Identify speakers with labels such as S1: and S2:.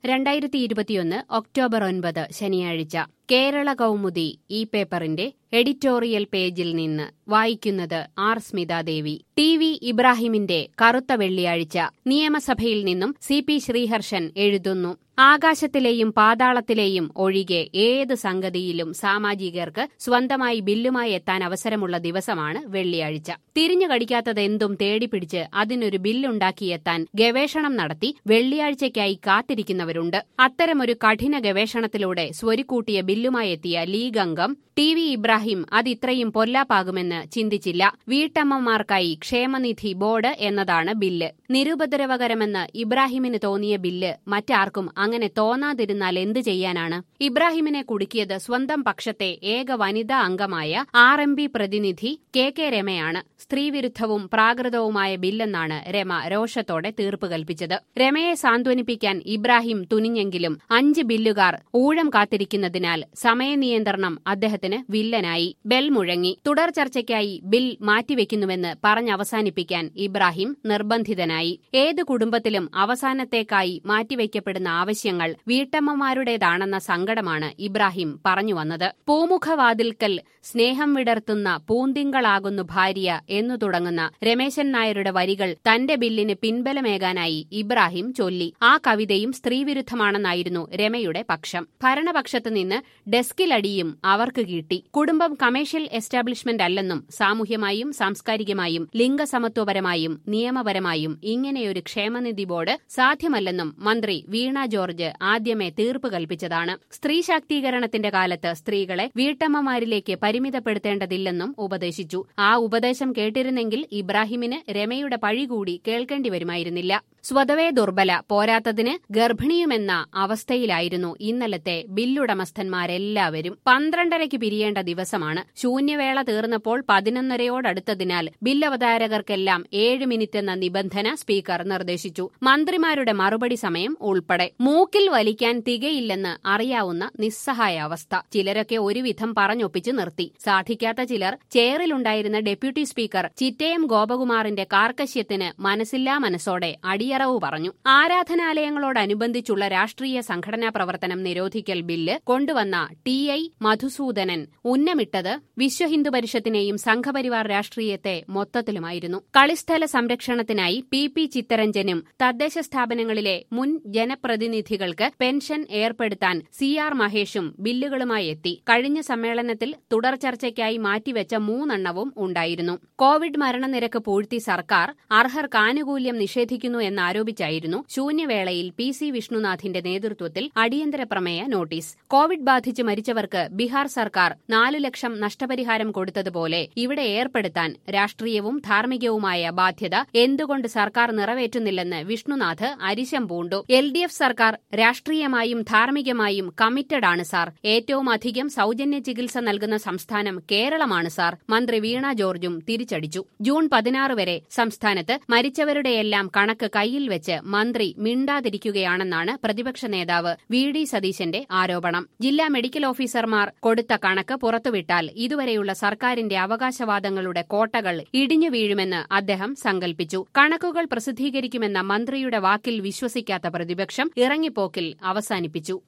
S1: 2021 October 9 ശനിയാഴ്ച കേരള കൗമുദി ഈ പേപ്പറിന്റെ എഡിറ്റോറിയൽ പേജിൽ നിന്ന് വായിക്കുന്നത് ആർ സ്മിതാദേവി. ടി.വി. ഇബ്രാഹിമിന്റെ കറുത്ത വെള്ളിയാഴ്ച. നിയമസഭയിൽ നിന്നും സി.പി. ശ്രീഹർഷൻ എഴുതുന്നു. ആകാശത്തിലെയും പാതാളത്തിലെയും ഒഴികെ ഏത് സംഗതിയിലും സാമാജികർക്ക് സ്വന്തമായി ബില്ലുമായി എത്താൻ അവസരമുള്ള ദിവസമാണ് വെള്ളിയാഴ്ച. തിരിഞ്ഞു കടിക്കാത്തതെന്തും തേടിപ്പിടിച്ച് അതിനൊരു ബില്ലുണ്ടാക്കിയെത്താൻ ഗവേഷണം നടത്തി വെള്ളിയാഴ്ചയ്ക്കായി കാത്തിരിക്കുന്നവരുണ്ട്. അത്തരമൊരു കഠിന ഗവേഷണത്തിലൂടെ സ്വരുക്കൂട്ടിയ ബില്ലുമായി എത്തിയ ലീഗ് അംഗം ടി.വി. ഇബ്രാഹിം അതിത്രയും പൊല്ലാപ്പാകുമെന്ന് ചിന്തിച്ചില്ല. വീട്ടമ്മമാർക്കായി ക്ഷേമനിധി ബോർഡ് എന്നതാണ് ബില്ല്. നിരുപദ്രവകരമെന്ന് ഇബ്രാഹിമിന് തോന്നിയ ബില്ല് മറ്റാർക്കും അങ്ങനെ തോന്നാതിരുന്നാൽ എന്ത് ചെയ്യാനാണ്? ഇബ്രാഹിമിനെ കുടുക്കിയത് സ്വന്തം പക്ഷത്തെ ഏക വനിതാ അംഗമായ RMP പ്രതിനിധി KK രമയാണ്. സ്ത്രീവിരുദ്ധവും പ്രാകൃതവുമായ ബില്ലെന്നാണ് രമ രോഷത്തോടെ തീർപ്പ് കൽപ്പിച്ചത്. രമയെ സാന്ത്വനിപ്പിക്കാൻ ഇബ്രാഹിം തുനിഞ്ഞെങ്കിലും 5 ബില്ലുകാർ ഊഴം കാത്തിരിക്കുന്നതിനാൽ സമയനിയന്ത്രണം അദ്ദേഹത്തിന് വില്ലനായി. ബെൽ മുഴങ്ങി. തുടർ ചർച്ചയ്ക്കായി ബിൽ മാറ്റിവെക്കുന്നുവെന്ന് പറഞ്ഞവസാനിപ്പിക്കാൻ ഇബ്രാഹിം നിർബന്ധിതനായി. ഏത് കുടുംബത്തിലും അവസാനത്തേക്കായി മാറ്റിവെക്കപ്പെടുന്ന ആവശ്യങ്ങൾ വീട്ടമ്മമാരുടേതാണെന്ന സങ്കടമാണ് ഇബ്രാഹിം പറഞ്ഞുവന്നത്. പൂമുഖവാതിൽക്കൽ സ്നേഹം വിടർത്തുന്ന പൂന്തിങ്കളാകുന്നു ഭാര്യ എന്നു തുടങ്ങുന്ന രമേശൻ നായരുടെ വരികൾ തന്റെ ബില്ലിന് പിൻബലമേകാനായി ഇബ്രാഹിം ചൊല്ലി. ആ കവിതയും സ്ത്രീവിരുദ്ധമാണെന്നായിരുന്നു രമയുടെ പക്ഷം. ഭരണപക്ഷത്ത് നിന്ന് ഡെസ്കിലടിയും അവർക്ക് കിട്ടി. കുടുംബം കമേഴ്ഷ്യൽ എസ്റ്റാബ്ലിഷ്മെന്റ് അല്ലെന്നും സാമൂഹ്യമായും സാംസ്കാരികമായും ലിംഗസമത്വപരമായും നിയമപരമായും ഇങ്ങനെയൊരു ക്ഷേമനിധി ബോർഡ് സാധ്യമല്ലെന്നും മന്ത്രി വീണ ജോർജ് ആദ്യമേ തീർപ്പ് കൽപ്പിച്ചതാണ്. സ്ത്രീ ശാക്തീകരണത്തിന്റെ കാലത്ത് സ്ത്രീകളെ വീട്ടമ്മമാരിലേക്ക് പരിമിതപ്പെടുത്തേണ്ടതില്ലെന്നും ഉപദേശിച്ചു. ആ ഉപദേശം കേട്ടിരുന്നെങ്കിൽ ഇബ്രാഹിമിന് രമയുടെ പഴി കൂടി കേൾക്കേണ്ടി വരുമായിരുന്നില്ല. സ്വതവേ ദുർബല, പോരാത്തതിന് ഗർഭിണിയുമെന്ന അവസ്ഥയിലായിരുന്നു ഇന്നലത്തെ ബില്ലുടമസ്ഥന്മാരെല്ലാവരും. 12:30 പിരിയേണ്ട ദിവസമാണ്. ശൂന്യവേള തീർന്നപ്പോൾ 11:30 ബില്ലവതാരകർക്കെല്ലാം 7 മിനിറ്റ് എന്ന നിബന്ധന സ്പീക്കർ നിർദ്ദേശിച്ചു. മന്ത്രിമാരുടെ മറുപടി സമയം ഉൾപ്പെടെ. മൂക്കിൽ വലിക്കാൻ തികയില്ലെന്ന് അറിയാവുന്ന നിസ്സഹായ അവസ്ഥ. ചിലരൊക്കെ ഒരുവിധം പറഞ്ഞൊപ്പിച്ചു നിർത്തി. സാധിക്കാത്ത ചിലർ ചെയറിലുണ്ടായിരുന്ന ഡെപ്യൂട്ടി സ്പീക്കർ ചിറ്റയം ഗോപകുമാറിന്റെ കാർക്കശ്യത്തിന് മനസ്സില്ലാ മനസ്സോടെ അടിയറവ് പറഞ്ഞു. ആരാധനാലയങ്ങളോടനുബന്ധിച്ചുള്ള രാഷ്ട്രീയ സംഘടനാ പ്രവർത്തനം നിരോധിക്കൽ ബില്ല് കൊണ്ടുവന്ന TI മധുസൂദനൻ ഉന്നമിട്ടത് വിശ്വഹിന്ദു പരിഷത്തിനെയും സംഘപരിവാർ രാഷ്ട്രീയത്തെ മൊത്തത്തിലുമായിരുന്നു. കളിസ്ഥല സംരക്ഷണത്തിനായി PP ചിത്തരഞ്ജനും തദ്ദേശ സ്ഥാപനങ്ങളിലെ മുൻ ജനപ്രതിനിധികൾക്ക് പെൻഷൻ ഏർപ്പെടുത്താൻ CR മഹേഷും ബില്ലുകളുമായി എത്തി. കഴിഞ്ഞ സമ്മേളനത്തിൽ തുടർ ചർച്ചയ്ക്കായി മാറ്റിവെച്ച 3 എണ്ണവും ഉണ്ടായിരുന്നു. കോവിഡ് മരണനിരക്ക് പൂഴ്ത്തി സർക്കാർ അർഹർക്ക് ആനുകൂല്യം നിഷേധിക്കുന്നു എന്നാരോപിച്ചായിരുന്നു ശൂന്യവേളയിൽ PC വിഷ്ണുനാഥിന്റെ നേതൃത്വത്തിൽ അടിയന്തര പ്രമേയ നോട്ടീസ്. കോവിഡ് ബാധിച്ച് മരിച്ചവർക്ക് ബീഹാർ സർക്കാർ 4 ലക്ഷം നഷ്ടപരിഹാരം കൊടുത്തതുപോലെ ഇവിടെ ഏർപ്പെടുത്താൻ രാഷ്ട്രീയവും ധാർമ്മികവുമായ ബാധ്യത എന്തുകൊണ്ട് സർക്കാർ നിറവേറ്റുന്നില്ലെന്ന് വിഷ്ണുനാഥ് അരിശം പൂണ്ടു. LDF സർക്കാർ രാഷ്ട്രീയമായും ധാർമ്മികമായും കമ്മിറ്റഡ് ആണ് സാർ. ഏറ്റവും അധികം സൗജന്യ ചികിത്സ നൽകുന്ന സംസ്ഥാനം കേരളമാണ് സാർ. മന്ത്രി വീണ ജോർജും തിരിച്ചടിച്ചു. ജൂൺ 16 വരെ സംസ്ഥാനത്ത് മരിച്ചവരുടെയെല്ലാം കണക്ക് കയ്യിൽ വെച്ച് മന്ത്രി മിണ്ടാതിരിക്കുകയാണെന്നാണ് പ്രതിപക്ഷ നേതാവ് VD സതീശന്റെ ആരോപണം. ജില്ലാ മെഡിക്കൽ ഓഫീസർമാർ കൊടുത്ത കണക്ക് പുറത്തുവിട്ടാൽ ഇതുവരെയുള്ള സർക്കാരിന്റെ അവകാശവാദങ്ങളുടെ കോട്ടകൾ ഇടിഞ്ഞു വീഴുമെന്ന് അദ്ദേഹം സങ്കൽപ്പിച്ചു. കണക്കുകൾ പ്രസിദ്ധീകരിക്കുമെന്ന മന്ത്രിയുടെ വാക്കിൽ വിശ്വസിക്കാത്ത പ്രതിപക്ഷം ഇറങ്ങിപ്പോക്കിൽ അവസാനിപ്പിച്ചു.